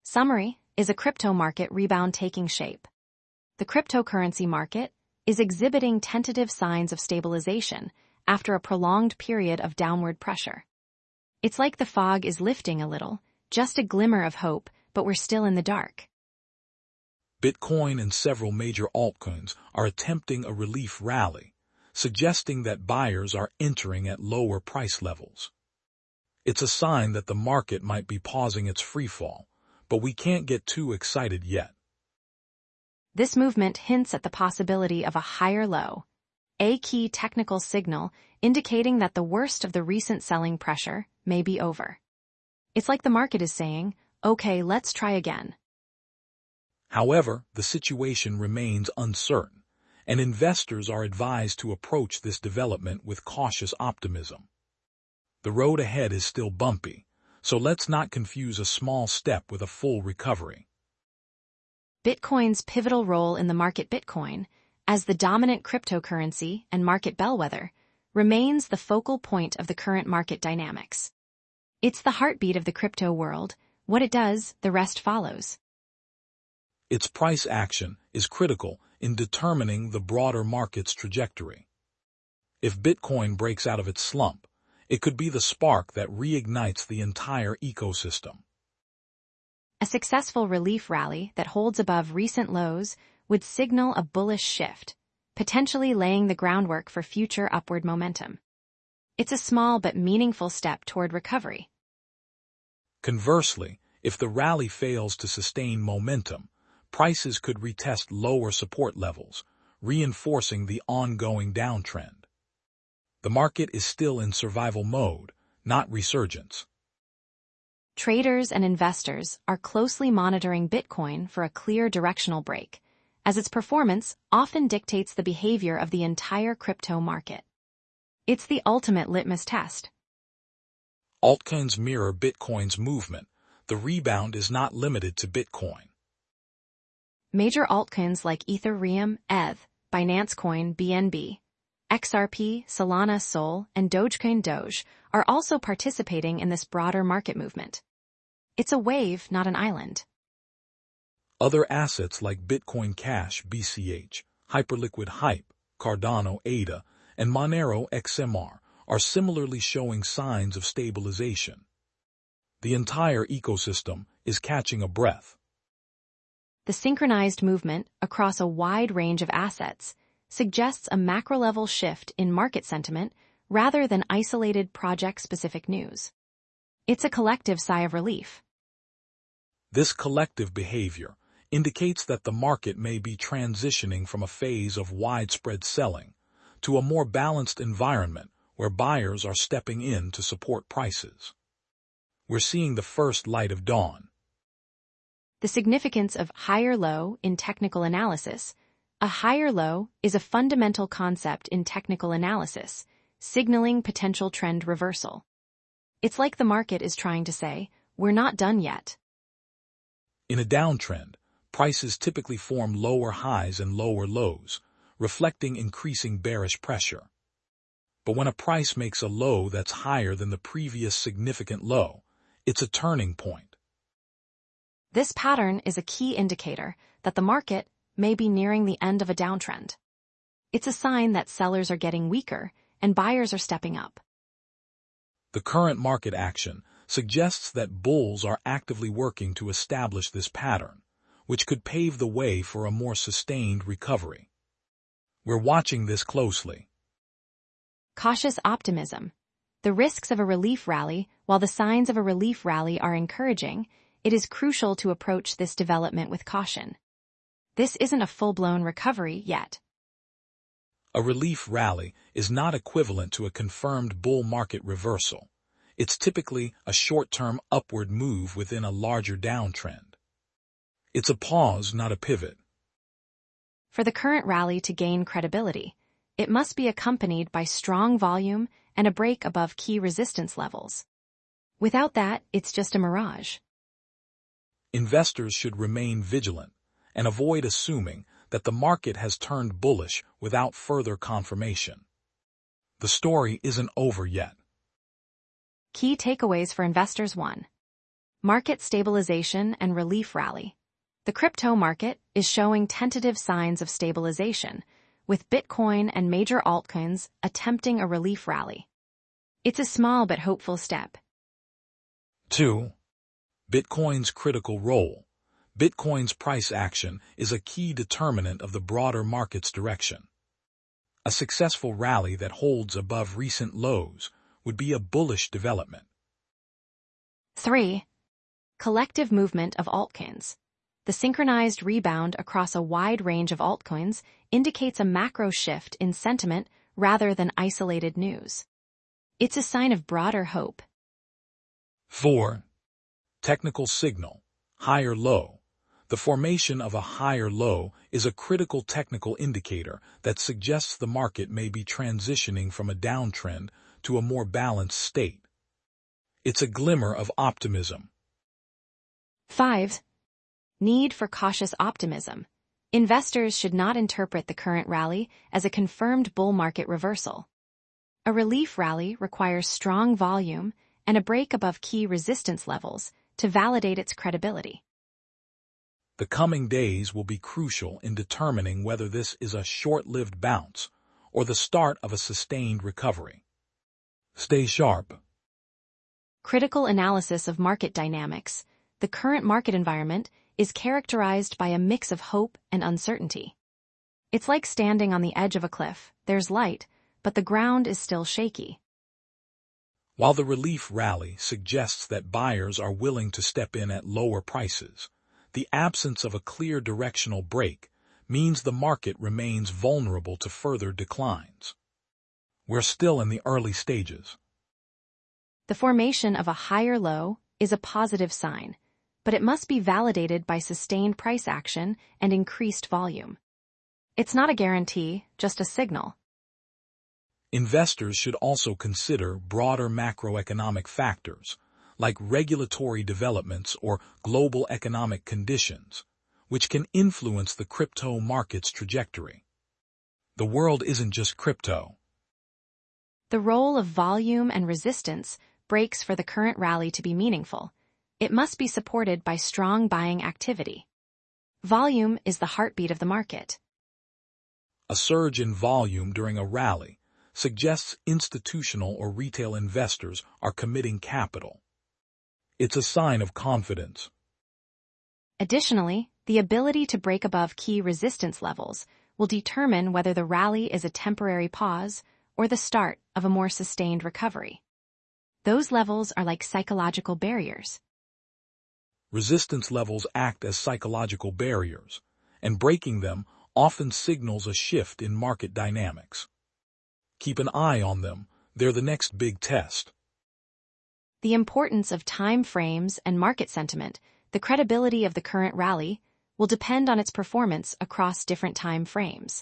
Summary: is a crypto market rebound taking shape? The cryptocurrency market is exhibiting tentative signs of stabilization after a prolonged period of downward pressure. It's like the fog is lifting a little, just a glimmer of hope, but we're still in the dark. Bitcoin and several major altcoins are attempting a relief rally, suggesting that buyers are entering at lower price levels. It's a sign that the market might be pausing its freefall, but we can't get too excited yet. This movement hints at the possibility of a higher low, a key technical signal indicating that the worst of the recent selling pressure may be over. It's like the market is saying, okay, let's try again. However, the situation remains uncertain, and investors are advised to approach this development with cautious optimism. The road ahead is still bumpy, so let's not confuse a small step with a full recovery. Bitcoin's pivotal role in the market. Bitcoin, as the dominant cryptocurrency and market bellwether, remains the focal point of the current market dynamics. It's the heartbeat of the crypto world. What it does, the rest follows. Its price action is critical in determining the broader market's trajectory. If Bitcoin breaks out of its slump, it could be the spark that reignites the entire ecosystem. A successful relief rally that holds above recent lows would signal a bullish shift, potentially laying the groundwork for future upward momentum. It's a small but meaningful step toward recovery. Conversely, if the rally fails to sustain momentum, prices could retest lower support levels, reinforcing the ongoing downtrend. The market is still in survival mode, not resurgence. Traders and investors are closely monitoring Bitcoin for a clear directional break, as its performance often dictates the behavior of the entire crypto market. It's the ultimate litmus test. Altcoins mirror Bitcoin's movement. The rebound is not limited to Bitcoin. Major altcoins like Ethereum, ETH, Binance Coin, BNB, XRP, Solana, Sol, and Dogecoin Doge are also participating in this broader market movement. It's a wave, not an island. Other assets like Bitcoin Cash, BCH, Hyperliquid Hype, Cardano, ADA, and Monero XMR are similarly showing signs of stabilization. The entire ecosystem is catching a breath. The synchronized movement across a wide range of assets suggests a macro-level shift in market sentiment rather than isolated project-specific news. It's a collective sigh of relief. This collective behavior indicates that the market may be transitioning from a phase of widespread selling to a more balanced environment where buyers are stepping in to support prices. We're seeing the first light of dawn. The significance of higher low in technical analysis. A higher low is a fundamental concept in technical analysis, signaling potential trend reversal. It's like the market is trying to say, we're not done yet. In a downtrend, prices typically form lower highs and lower lows, reflecting increasing bearish pressure. But when a price makes a low that's higher than the previous significant low, it's a turning point. This pattern is a key indicator that the market may be nearing the end of a downtrend. It's a sign that sellers are getting weaker and buyers are stepping up. The current market action suggests that bulls are actively working to establish this pattern, which could pave the way for a more sustained recovery. We're watching this closely. Cautious optimism. The risks of a relief rally. While the signs of a relief rally are encouraging, it is crucial to approach this development with caution. This isn't a full-blown recovery yet. A relief rally is not equivalent to a confirmed bull market reversal. It's typically a short-term upward move within a larger downtrend. It's a pause, not a pivot. For the current rally to gain credibility, it must be accompanied by strong volume and a break above key resistance levels. Without that, it's just a mirage. Investors should remain vigilant and avoid assuming that the market has turned bullish without further confirmation. The story isn't over yet. Key takeaways for investors. 1. Market stabilization and relief rally. The crypto market is showing tentative signs of stabilization, with Bitcoin and major altcoins attempting a relief rally. It's a small but hopeful step. 2. Bitcoin's critical role. Bitcoin's price action is a key determinant of the broader market's direction. A successful rally that holds above recent lows would be a bullish development. 3. Collective movement of altcoins. The synchronized rebound across a wide range of altcoins indicates a macro shift in sentiment rather than isolated news. It's a sign of broader hope. 4. Technical signal, higher low. The formation of a higher low is a critical technical indicator that suggests the market may be transitioning from a downtrend to a more balanced state. It's a glimmer of optimism. 5. Need for cautious optimism. Investors should not interpret the current rally as a confirmed bull market reversal. A relief rally requires strong volume and a break above key resistance levels to validate its credibility. The coming days will be crucial in determining whether this is a short-lived bounce or the start of a sustained recovery. Stay sharp. Critical analysis of market dynamics. The current market environment is characterized by a mix of hope and uncertainty. It's like standing on the edge of a cliff. There's light, but the ground is still shaky. While the relief rally suggests that buyers are willing to step in at lower prices, the absence of a clear directional break means the market remains vulnerable to further declines. We're still in the early stages. The formation of a higher low is a positive sign, but it must be validated by sustained price action and increased volume. It's not a guarantee, just a signal. Investors should also consider broader macroeconomic factors, like regulatory developments or global economic conditions, which can influence the crypto market's trajectory. The world isn't just crypto. The role of volume and resistance breaks for the current rally to be meaningful. It must be supported by strong buying activity. Volume is the heartbeat of the market. A surge in volume during a rally suggests institutional or retail investors are committing capital. It's a sign of confidence. Additionally, the ability to break above key resistance levels will determine whether the rally is a temporary pause or the start of a more sustained recovery. Those levels are like psychological barriers. Resistance levels act as psychological barriers, and breaking them often signals a shift in market dynamics. Keep an eye on them. They're the next big test. The importance of time frames and market sentiment, the credibility of the current rally, will depend on its performance across different time frames.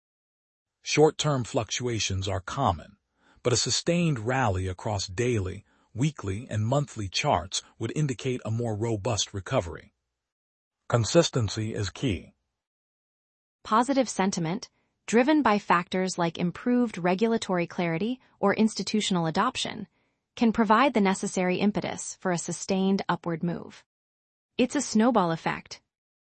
Short-term fluctuations are common, but a sustained rally across daily, weekly, and monthly charts would indicate a more robust recovery. Consistency is key. Positive sentiment, driven by factors like improved regulatory clarity or institutional adoption, can provide the necessary impetus for a sustained upward move. It's a snowball effect.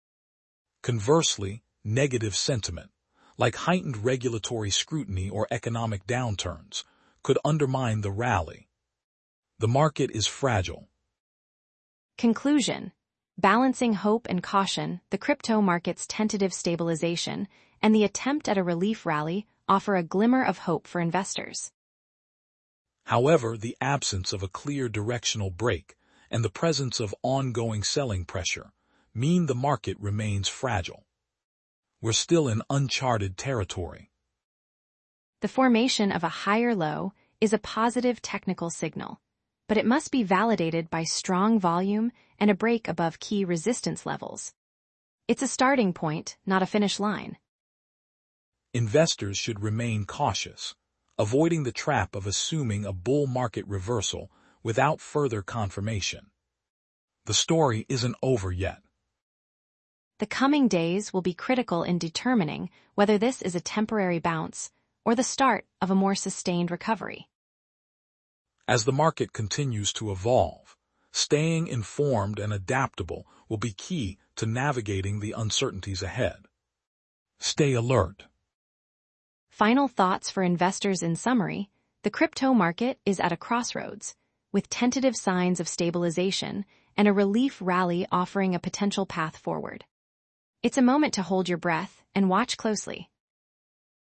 Conversely, negative sentiment, like heightened regulatory scrutiny or economic downturns, could undermine the rally. The market is fragile. Conclusion. Balancing hope and caution, the crypto market's tentative stabilization and the attempt at a relief rally offer a glimmer of hope for investors. However, the absence of a clear directional break and the presence of ongoing selling pressure mean the market remains fragile. We're still in uncharted territory. The formation of a higher low is a positive technical signal, but it must be validated by strong volume and a break above key resistance levels. It's a starting point, not a finish line. Investors should remain cautious, avoiding the trap of assuming a bull market reversal without further confirmation. The story isn't over yet. The coming days will be critical in determining whether this is a temporary bounce or the start of a more sustained recovery. As the market continues to evolve, Staying informed and adaptable will be key to navigating the uncertainties ahead. Stay alert. Final thoughts for investors in summary: the crypto market is at a crossroads, with tentative signs of stabilization and a relief rally offering a potential path forward. It's a moment to hold your breath and watch closely.